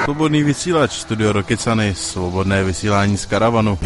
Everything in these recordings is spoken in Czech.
Svobodný vysílač, studio Rokycany, svobodné vysílání z karavanu.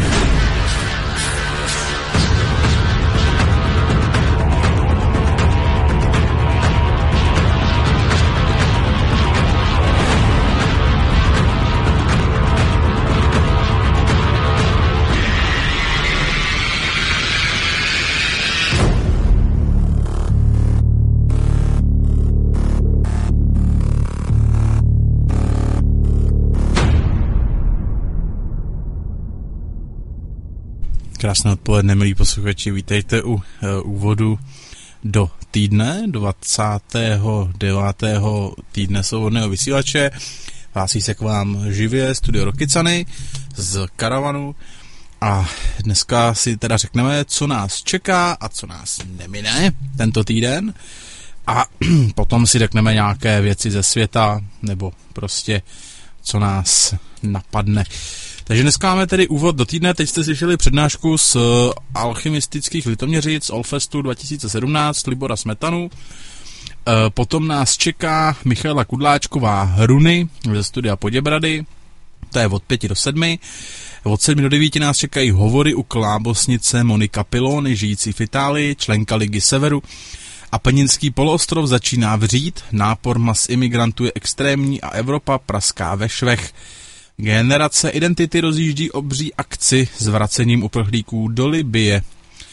Krásné odpoledne, milí posluchači, vítejte u úvodu do týdne, 29. týdne svobodného vysílače. Hlásí se k vám živě studio Rokycany z karavanu a dneska si teda řekneme, co nás čeká a co nás nemine tento týden a potom si řekneme nějaké věci ze světa nebo prostě co nás napadne. Takže dneska máme tedy úvod do týdne, teď jste slyšeli přednášku z alchymistických Litoměřic Allfestu 2017 Libora Smetanu. Potom nás čeká Michaela Kudláčková Runy ze studia Poděbrady, to je od 5 do 7. Od 7 do 9 nás čekají hovory u klábosnice Monika Pilony, žijící v Itálii, členka Ligy Severu. Apeninský poloostrov začíná vřít, nápor mas imigrantů je extrémní a Evropa praská ve švech. Generace identity rozjíždí obří akci s vracením uprchlíků do Libye.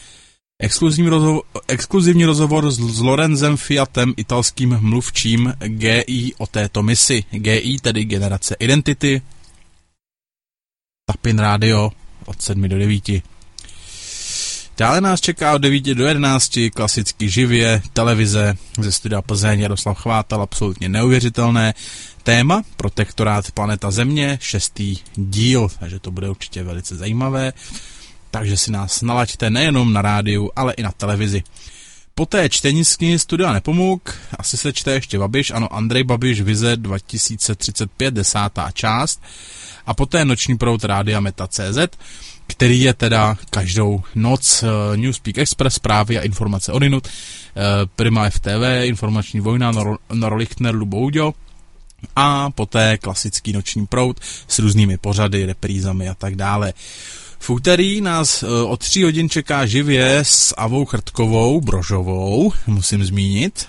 Exkluzivní rozhovor s Lorenzem Fiatem, italským mluvčím GI o této misi. GI, tedy Generace identity. Tapin Radio od 7 do 9. Dále nás čeká od 9 do 11 klasicky živě, televize ze studia Plzeň, Jaroslav Chvátal, absolutně neuvěřitelné. Téma Protektorát planeta Země, 6. díl, takže to bude určitě velice zajímavé. Takže si nás nalaďte nejenom na rádiu, ale i na televizi. Poté čtení z knihy Studia Nepomuk, asi se čte ještě Babiš, ano, Andrej Babiš, Vize 2035, 10. část. A poté noční proud rádia Meta.cz, který je teda každou noc Newspeak Express, zprávy a informace odinut, Prima FTV, informační vojna, Norlichtner, Lubouďo, a poté klasický noční proud s různými pořady, reprízami a tak dále. V úterý nás od 3 hodin čeká živě s Avou Chrtkovou, Brožovou, musím zmínit,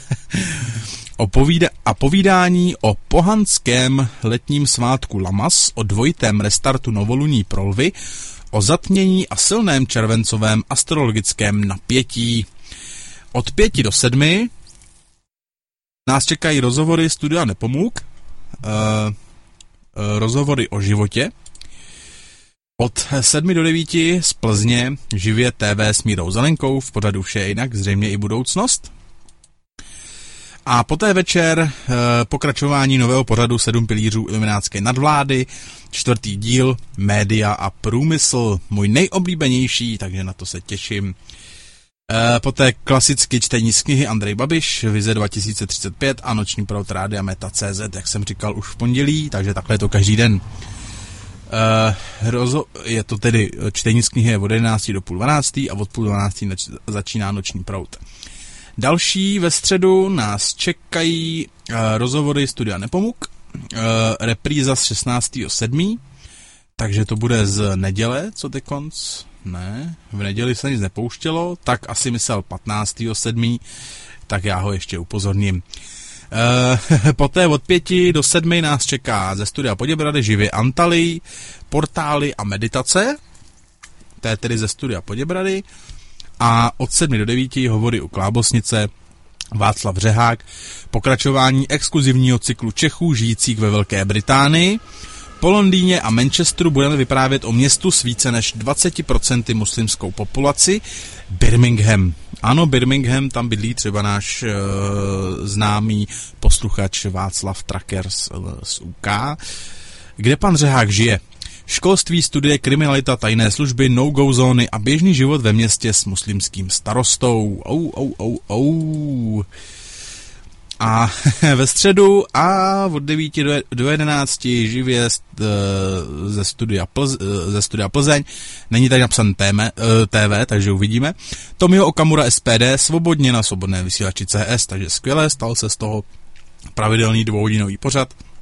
povídání o pohanském letním svátku Lamas, o dvojitém restartu novoluní prolvy, o zatmění a silném červencovém astrologickém napětí. Od 5 do 7 nás čekají rozhovory Studia Nepomuk, rozhovory o životě. Od 7 do 9 z Plzně živě TV s Mírou Zelenkou, v pořadu Vše jinak, zřejmě i budoucnost. A poté večer pokračování nového pořadu 7 pilířů iluminátské nadvlády, 4. díl Média a průmysl, můj nejoblíbenější, takže na to se těším. Poté klasicky čtení z knihy Andrej Babiš, Vize 2035 a noční proud rádia Meta.cz, jak jsem říkal už v pondělí, takže takhle je to každý den. Je to tedy čtení z knihy od 11 do půl 12 a od půl 12 začíná noční proud. Další ve středu nás čekají rozhovory Studia Nepomuk, repríza z 16.7., takže to bude z neděle, co ty konc? Ne, v neděli se nic nepouštělo, tak asi myslel 15.7., tak já ho ještě upozorním. Poté od 5 do 7 nás čeká ze studia Poděbrady živě Antalii, portály a meditace, to je tedy ze studia Poděbrady, a od 7 do 9 hovory u klábosnice Václav Řehák, pokračování exkluzivního cyklu Čechů žijících ve Velké Británii. Po Londýně a Manchesteru budeme vyprávět o městu s více než 20% muslimskou populaci, Birmingham. Ano, Birmingham, tam bydlí třeba náš známý posluchač Václav Traker z UK, kde pan Řehák žije. Školství, studie, kriminalita, tajné služby, no-go zóny a běžný život ve městě s muslimským starostou. A ve středu a od 9 do 11 živě ze studia Plzeň. Není tady napsaný TV, takže uvidíme. Tomio Okamura SPD, svobodně na svobodné vysílači CS, takže skvělé, stal se z toho pravidelný 2hodinový pořad.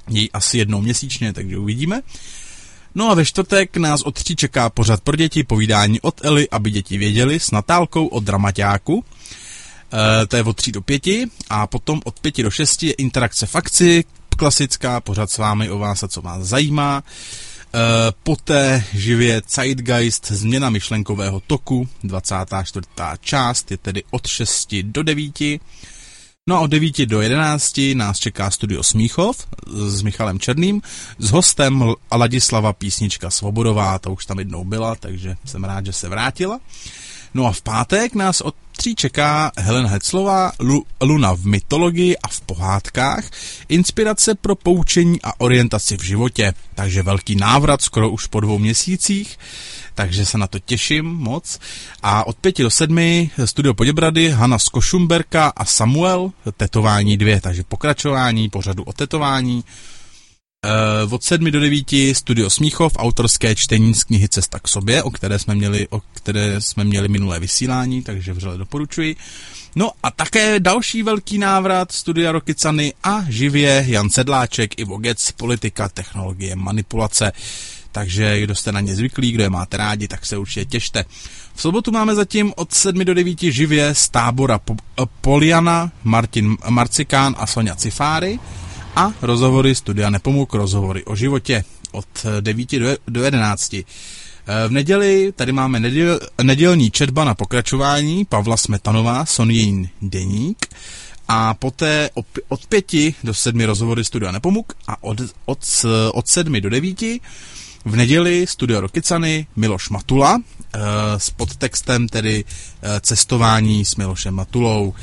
jej asi jednou měsíčně, takže uvidíme. No a ve čtvrtek nás od 3 čeká pořad pro děti, povídání od Eli, aby děti věděli, s Natálkou od Dramaťáku. To je od 3 do 5 a potom od 5 do 6 je interakce v akci, klasická, pořad s vámi o vás a co vás zajímá. Poté živě Zeitgeist, změna myšlenkového toku, 24. část, je tedy od 6 do 9. No a od 9 do 11 nás čeká Studio Smíchov s Michalem Černým, s hostem Ladislava Písnička Svobodová, ta už tam jednou byla, takže jsem rád, že se vrátila. No a v pátek nás od 3 čeká Helen Heclová, Luna v mytologii a v pohádkách, inspirace pro poučení a orientaci v životě, takže velký návrat skoro už po 2 měsících, takže se na to těším moc. A od 5 do 7 Studio Poděbrady, Hana z Košumberka a Samuel, tetování 2, takže pokračování pořadu o tetování. Od 7 do 9 Studio Smíchov, autorské čtení z knihy Cesta k sobě, o které jsme měli minulé vysílání, takže vřele doporučuji. No a také další velký návrat Studia Rokycany a živě Jan Sedláček, Ivo Gec, politika, technologie, manipulace. Takže kdo jste na ně zvyklí, kdo je máte rádi, tak se určitě těšte. V sobotu máme zatím od 7 do 9 živě z Tábora Poliana, Martin Marcikán a Sonja Cifáry. A rozhovory Studia Nepomuk, rozhovory o životě od 9 do 11. V neděli tady máme nedělní četba na pokračování Pavla Smetanová, Sonjin deník. A poté od 5 do 7 rozhovory Studia Nepomuk a od 7 do 9 v neděli Studio Rokycany Miloš Matula s podtextem tedy cestování s Milošem Matulou.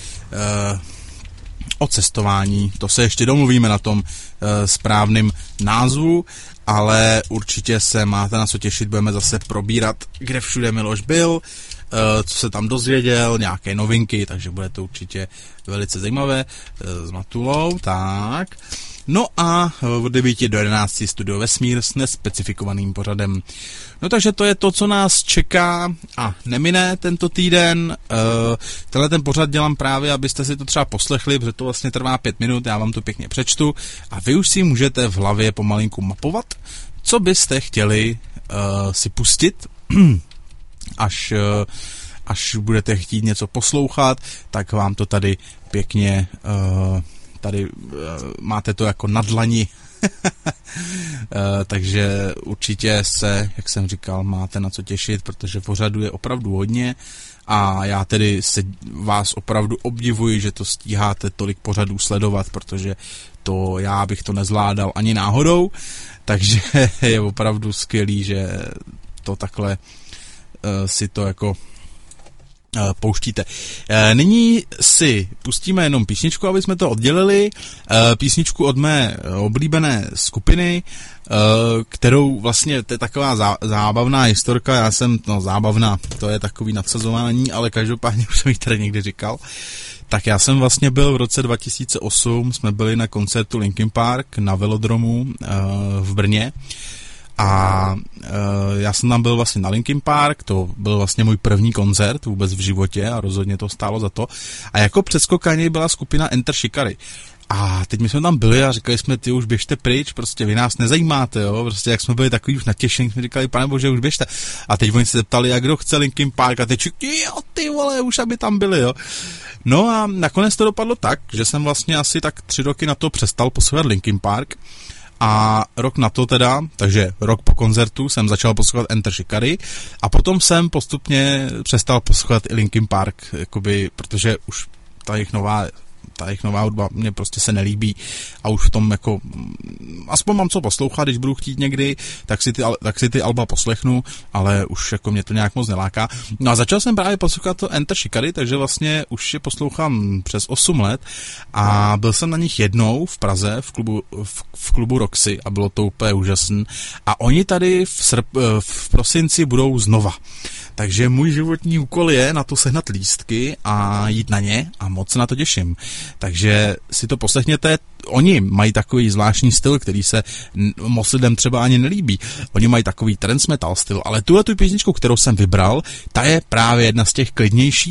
O cestování, to se ještě domluvíme na tom správným názvu, ale určitě se máte na co těšit, budeme zase probírat, kde všude Miloš byl, co se tam dozvěděl, nějaké novinky, takže bude to určitě velice zajímavé s Matulou, tak. No a od 9 do 11 Studio Vesmír s nespecifikovaným pořadem. No takže to je to, co nás čeká a nemine tento týden. Tenhle ten pořad dělám právě, abyste si to třeba poslechli, protože to vlastně trvá 5 minut, já vám to pěkně přečtu a vy už si můžete v hlavě pomalinku mapovat, co byste chtěli si pustit, až budete chtít něco poslouchat, tak vám to tady pěkně... Tady máte to jako na dlani, takže určitě se, jak jsem říkal, máte na co těšit, protože pořadu je opravdu hodně a já tedy vás opravdu obdivuji, že to stíháte tolik pořadů sledovat, protože to já bych to nezvládal ani náhodou, takže je opravdu skvělý, že to takhle si to jako pouštíte. Nyní si pustíme jenom písničku, aby jsme to oddělili. Písničku od mé oblíbené skupiny, kterou vlastně, to je taková zábavná historka, já jsem, zábavná, to je takový nadsazování, ale každopádně už jsem ji tady někdy říkal. Tak já jsem vlastně byl v roce 2008, jsme byli na koncertu Linkin Park na Velodromu v Brně. A já jsem tam byl vlastně na Linkin Park, to byl vlastně můj první koncert vůbec v životě a rozhodně to stálo za to. A jako předskokání byla skupina Enter Shikari. A teď my jsme tam byli a říkali jsme, ty už běžte pryč, prostě vy nás nezajímáte, jo, prostě jak jsme byli takový už natěšení, jsme říkali, pane bože, už běžte. A teď oni se zeptali, jak kdo chce Linkin Park a teď jo, ty vole, už aby tam byli, jo. No a nakonec to dopadlo tak, že jsem vlastně asi tak 3 roky na to přestal poslouchat Linkin Park. A rok na to teda, takže rok po koncertu jsem začal poslouchat Enter Shikari a potom jsem postupně přestal poslouchat i Linkin Park, jakoby, protože už ta jejich nová hudba mě prostě se nelíbí a už v tom jako aspoň mám co poslouchat, když budu chtít někdy, tak si ty alba poslechnu, ale už jako mě to nějak moc neláká. No a začal jsem právě poslouchat to Enter Shikari, takže vlastně už je poslouchám přes 8 let a byl jsem na nich jednou v Praze v klubu Roxy a bylo to úplně úžasné a oni tady v prosinci budou znova. Takže můj životní úkol je na to sehnat lístky a jít na ně a moc se na to těším. Takže si to poslechněte. Oni mají takový zvláštní styl, který se moc lidem třeba ani nelíbí. Oni mají takový trance metal styl, ale tuhle tu písničku, kterou jsem vybral, ta je právě jedna z těch klidnějších,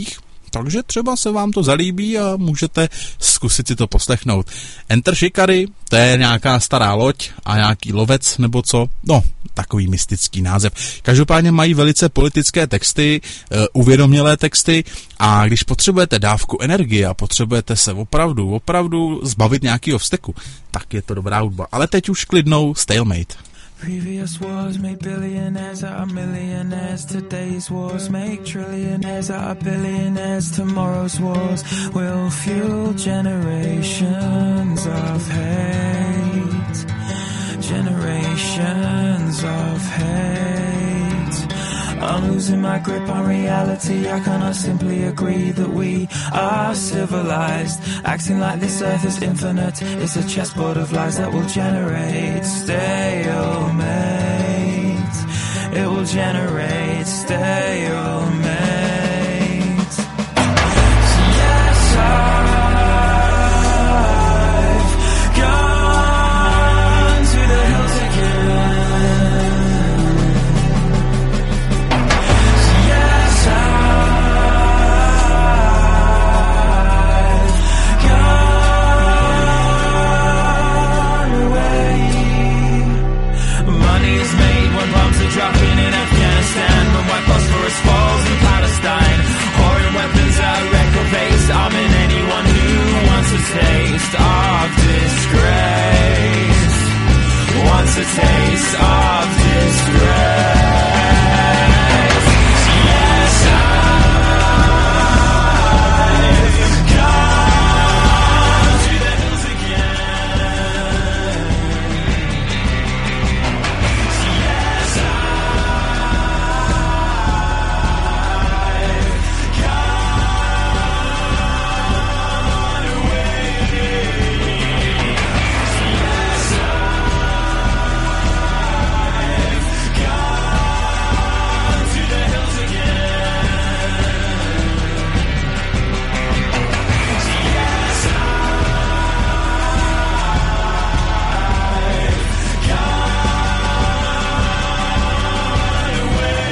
takže třeba se vám to zalíbí a můžete zkusit si to poslechnout. Enter Shikari, to je nějaká stará loď a nějaký lovec nebo co, no, takový mystický název. Každopádně mají velice politické texty, uvědomělé texty a když potřebujete dávku energie a potřebujete se opravdu zbavit nějakého vzteku, tak je to dobrá hudba. Ale teď už klidnou Stalemate. Previous wars made billionaires out of millionaires. Today's wars make trillionaires out of billionaires. Tomorrow's wars will fuel generations of hate. Generations of hate. I'm losing my grip on reality. I cannot simply agree that we are civilized. Acting like this earth is infinite. It's a chessboard of lies that will generate stalemate. It will generate stalemate. Yes, I've gone to the hills again. Yes, I've gone away. Money is made when bombs are dropping in Afghanistan, when white phosphorus falls in Palestine. Pouring weapons at record pace, arming anyone who wants a taste of disgrace. Wants a taste of disgrace. Yes, I've gone to the hills again. Yes, I've gone away. Yes, I've gone to the hills again. Yes, I've gone away.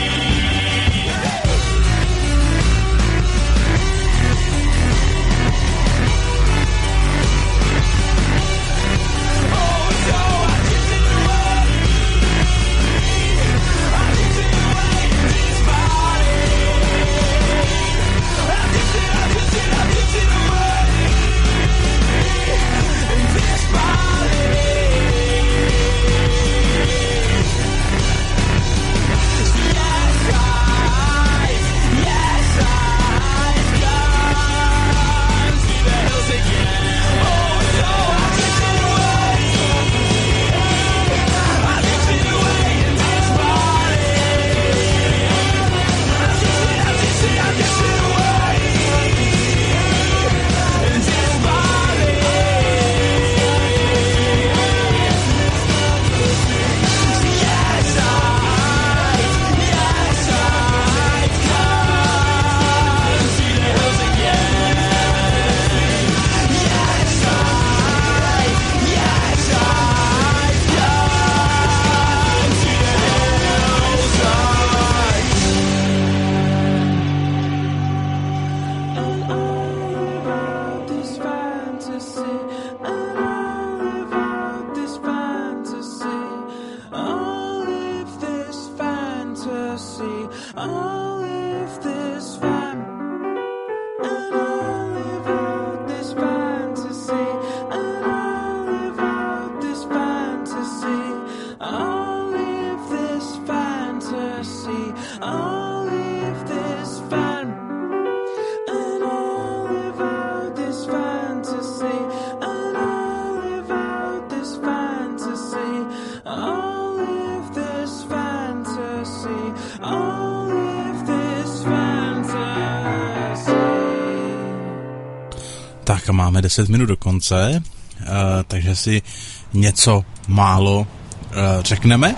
Tak a máme 10 minut do konce, takže si něco málo řekneme.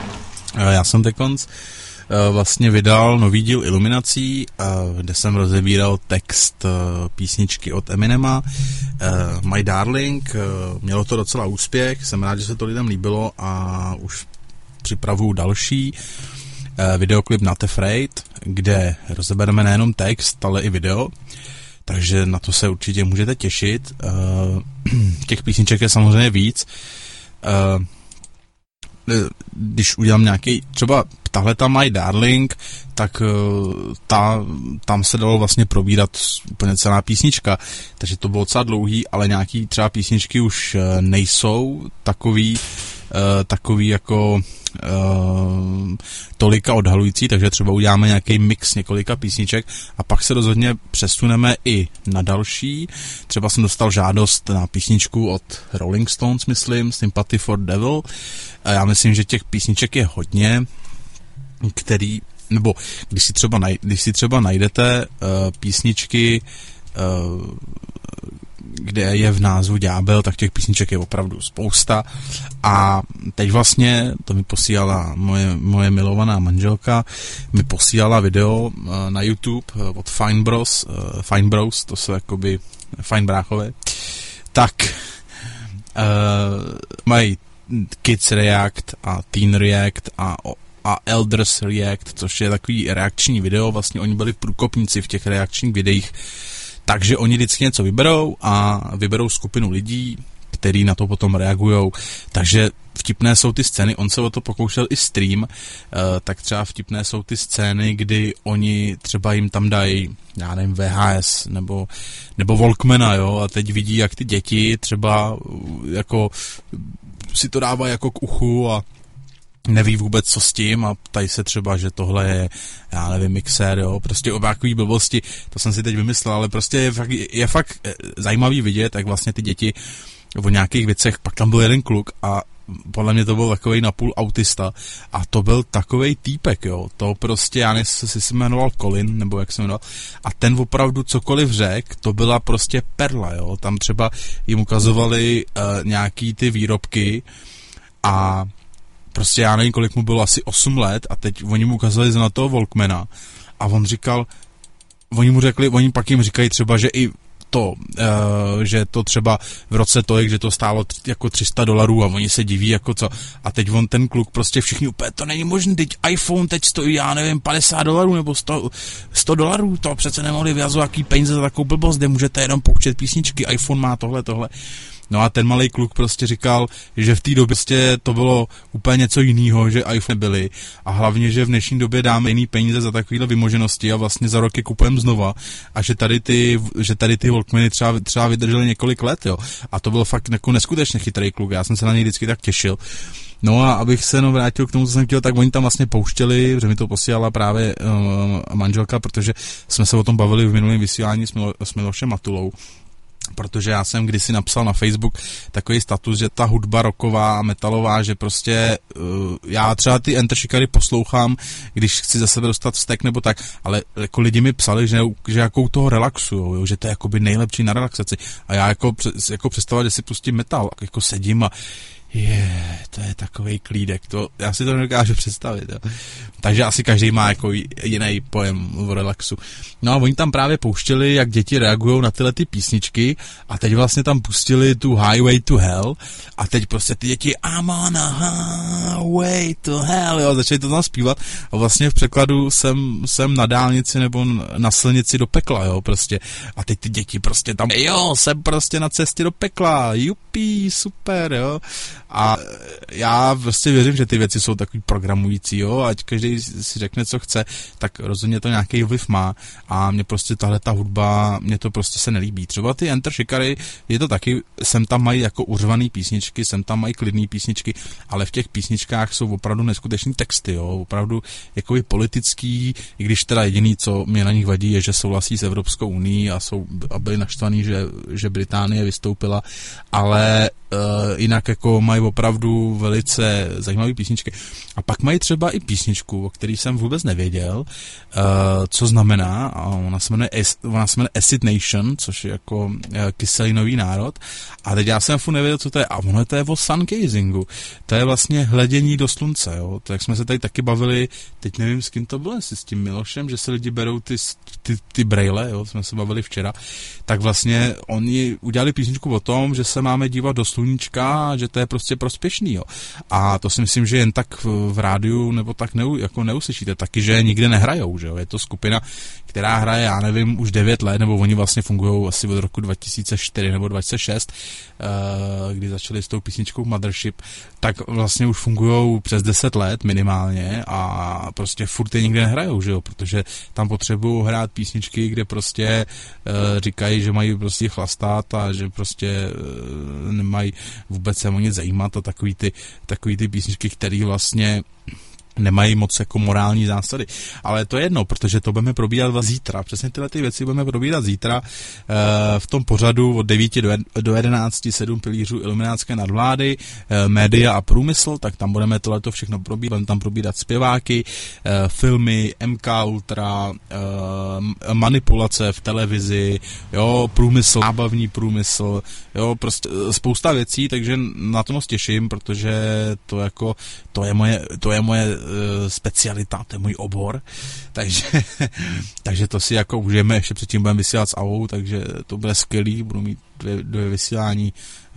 Já jsem teďkonc vlastně vydal nový díl Iluminací, kde jsem rozebíral text písničky od Eminema, My Darling. Mělo to docela úspěch, jsem rád, že se to lidem líbilo a už připravuju další. videoklip Not Afraid, kde rozebereme nejenom text, ale i video, takže na to se určitě můžete těšit. Těch písniček je samozřejmě víc. Když udělám nějaký, třeba tahle tam My Darling, tak tam se dalo vlastně probírat úplně celá písnička, takže to bylo docela dlouhý, ale nějaký třeba písničky už nejsou takový jako tolika odhalující, takže třeba uděláme nějaký mix několika písniček a pak se rozhodně přesuneme i na další. Třeba jsem dostal žádost na písničku od Rolling Stones, myslím, Sympathy for the Devil. A já myslím, že těch písniček je hodně, nebo když si třeba najdete písničky, kde je v názvu Ďábel, tak těch písniček je opravdu spousta. A teď vlastně, to mi posílala moje milovaná manželka, mi posílala video na YouTube od Fine Bros, to jsou jakoby Fine bráchové, tak mají Kids React a Teen React a Elders React, což je takový reakční video, vlastně oni byli průkopníci v těch reakčních videích. Takže oni vždycky něco vyberou a vyberou skupinu lidí, který na to potom reagujou. Takže vtipné jsou ty scény, on se o to pokoušel i stream, tak třeba vtipné jsou ty scény, kdy oni třeba jim tam dají, já nevím, VHS nebo Walkmana, jo, a teď vidí, jak ty děti třeba jako si to dávají jako k uchu a neví vůbec, co s tím a ptají se třeba, že tohle je, já nevím, mixér, jo, prostě o takový blbosti, to jsem si teď vymyslel, ale prostě je fakt zajímavý vidět, jak vlastně ty děti o nějakých věcech, pak tam byl jeden kluk a podle mě to byl takovej napůl autista a to byl takovej týpek, jo, to prostě, já nevím, jestli se jmenoval Colin, nebo jak se jmenoval, a ten opravdu cokoliv řekl, to byla prostě perla, jo, tam třeba jim ukazovali nějaký ty výrobky a prostě já nevím, kolik mu bylo, asi 8 let a teď oni mu ukazovali na toho Walkmana a on říkal, oni pak jim říkají třeba, že i to, že to třeba v roce tolik, že to stálo jako $300 a oni se diví jako co. A teď ten kluk prostě všichni úplně, to není možné, teď iPhone teď stojí, já nevím, $50 nebo $100, to přece nemohli vyjazovat jaký peníze za takovou blbost, kde můžete jenom pouštět písničky, iPhone má tohle. No a ten malý kluk prostě říkal, že v té době prostě to bylo úplně něco jiného, že iPhone byly a hlavně, že v dnešní době dáme jiný peníze za takovýhle vymoženosti a vlastně za rok je kupujeme znova a že tady ty Walkmany třeba vydržely několik let, jo. A to byl fakt jako neskutečně chytrý kluk, já jsem se na něj vždycky tak těšil. No a abych se vrátil k tomu, co jsem chtěl, tak oni tam vlastně pouštěli, že mi to posílala právě manželka, protože jsme se o tom bavili v minulém vysílání s Milošem Matulou. Protože já jsem kdysi napsal na Facebook takový status, že ta hudba rocková a metalová, že prostě já třeba ty Enter Shikari poslouchám, když chci za sebe dostat vztek nebo tak, ale jako lidi mi psali, že jakou toho relaxujou, že to je jakoby nejlepší na relaxaci a já jako představovat, že si pustím metal, jako sedím a to je takovej klídek, to já si to nedokážu představit. Jo. Takže asi každý má jako jiný pojem o relaxu. No a oni tam právě pouštěli, jak děti reagují na tyhle ty písničky a teď vlastně tam pustili tu Highway to Hell a teď prostě ty děti I'm on a highway to hell, jo, začali to tam zpívat a vlastně v překladu jsem na dálnici nebo na silnici do pekla, jo, prostě. A teď ty děti prostě tam, jsem prostě na cestě do pekla, jupí, super, jo. A já prostě věřím, že ty věci jsou takový programující, jo, ať každý si řekne, co chce, tak rozhodně to nějaký vliv má a mě prostě tahle ta hudba, mě to prostě se nelíbí. Třeba ty Enter Shikari, je to taky, sem tam mají jako uřvaný písničky, sem tam mají klidný písničky, ale v těch písničkách jsou opravdu neskutečný texty, jo, opravdu jakoby politický, i když teda jediný, co mě na nich vadí, je, že souhlasí s Evropskou unií a byli naštvaný, že Británie vystoupila, ale jinak jako mají opravdu velice zajímavé písničky. A pak mají třeba i písničku, o který jsem vůbec nevěděl, co znamená, a ona se jmenuje Acid Nation, což je jako kyselinový národ. A teď já jsem furt nevěděl, co to je. A ono to je o sungazingu. To je vlastně hledění do slunce, jo. Tak jsme se tady taky bavili, teď nevím, s kým to bylo, jestli s tím Milošem, že se lidi berou ty brejle, jo, jsme se bavili včera. Tak vlastně oni udělali písničku o tom, že se máme dívat do sluníčka, že to je prostě prospěšný, jo. A to si myslím, že jen tak v rádiu nebo tak jako neuslyšíte. Taky, že nikde nehrajou, že jo. Je to skupina, která hraje, já nevím, už 9 let, nebo oni vlastně fungují asi od roku 2004 nebo 2006, kdy začali s tou písničkou Mothership, tak vlastně už fungují přes 10 let minimálně a prostě furt je nikde nehrajou, že jo, protože tam potřebují hrát písničky, kde prostě říkají, že mají prostě chlastat a že prostě nemají vůbec se o nic zajímat a takový ty písničky, které vlastně nemají moc jako morální zásady. Ale to je jedno, protože to budeme probírat zítra. Přesně tyhle ty věci budeme probírat zítra v tom pořadu od 9 do 11, 7 pilířů iluminátské nadvlády, média a průmysl, tak tam budeme tohleto všechno probírat. Budeme tam probírat zpěváky, filmy, MK Ultra, manipulace v televizi, jo, průmysl, zábavní průmysl, jo, prostě spousta věcí, takže na to moc těším, protože to je moje specialita, to je můj obor, takže to si jako užijeme, ještě předtím budeme vysílat s AOU, takže to bude skvělý, budu mít dvě vysílání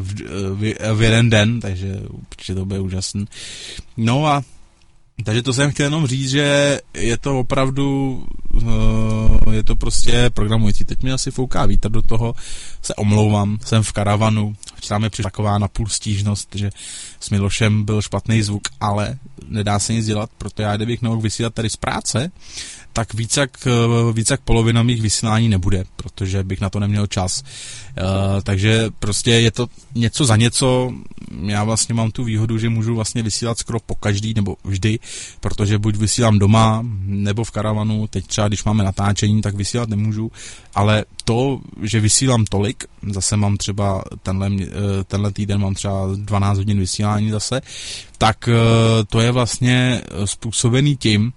v jeden den, takže určitě to bude úžasný. No a takže to jsem chtěl jenom říct, že je to opravdu, je to prostě programující. Teď mi asi fouká vítr do toho, se omlouvám, jsem v karavanu, včera mi přišla taková napůl stížnost, že s Milošem byl špatný zvuk, ale nedá se nic dělat, proto já kdybych mohl vysílat tady z práce, tak víc jak polovina mých vysílání nebude, protože bych na to neměl čas. Takže prostě je to něco za něco. Já vlastně mám tu výhodu, že můžu vlastně vysílat skoro pokaždý nebo vždy, protože buď vysílám doma, nebo v karavanu. Teď třeba, když máme natáčení, tak nemůžu, ale to, že vysílám tolik, zase mám třeba tenhle týden mám třeba 12 hodin vysílání zase, tak to je vlastně způsobený tím,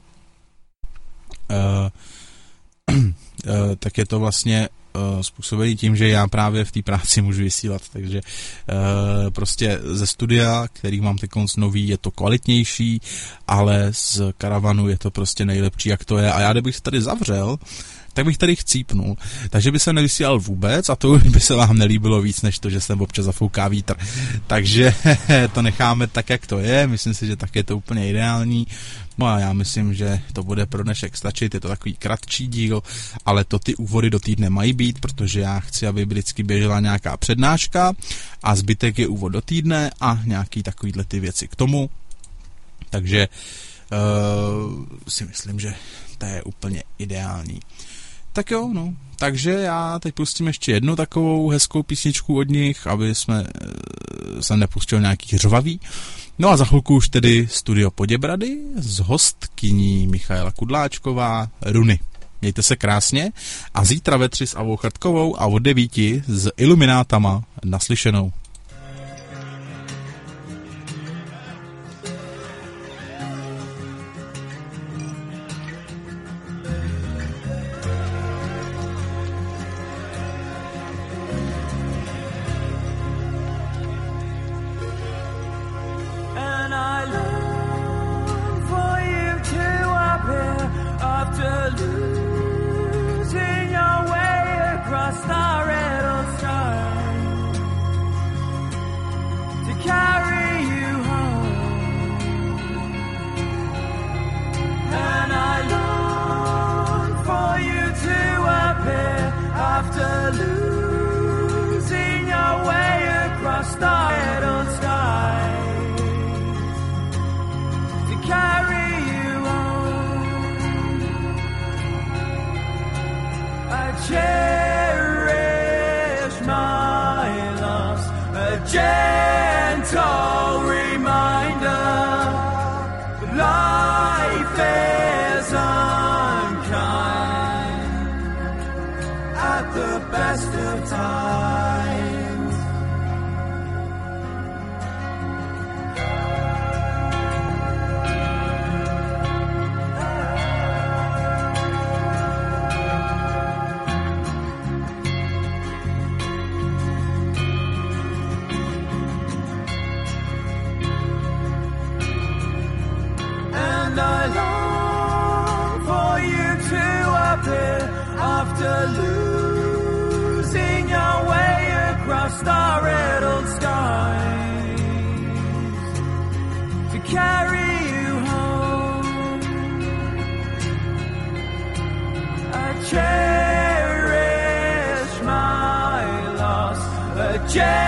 tak je to vlastně způsobený tím, že já právě v té práci můžu vysílat, takže prostě ze studia, který mám teď nový, je to kvalitnější, ale z karavanu je to prostě nejlepší, jak to je. A já, kdybych se tady zavřel, tak bych tady chcípnul. Takže by se nevysílal vůbec a to by se vám nelíbilo víc, než to, že sem občas zafouká vítr. Takže to necháme tak, jak to je. Myslím si, že tak je to úplně ideální. No a já myslím, že to bude pro dnešek stačit. Je to takový kratší díl, ale to ty úvody do týdne mají být, protože já chci, aby vždycky běžela nějaká přednáška a zbytek je úvod do týdne a nějaký takovýhle ty věci k tomu. Takže si myslím, že to je úplně ideální. Tak jo, no. Takže já teď pustím ještě jednu takovou hezkou písničku od nich, aby jsem nepustil nějaký řvavý. No a za chvilku už tedy Studio Poděbrady s hostkyní Michaela Kudláčková, Runy. Mějte se krásně a zítra ve 3 s Avou Chrtkovou a od 9 s Iluminátama naslyšenou. just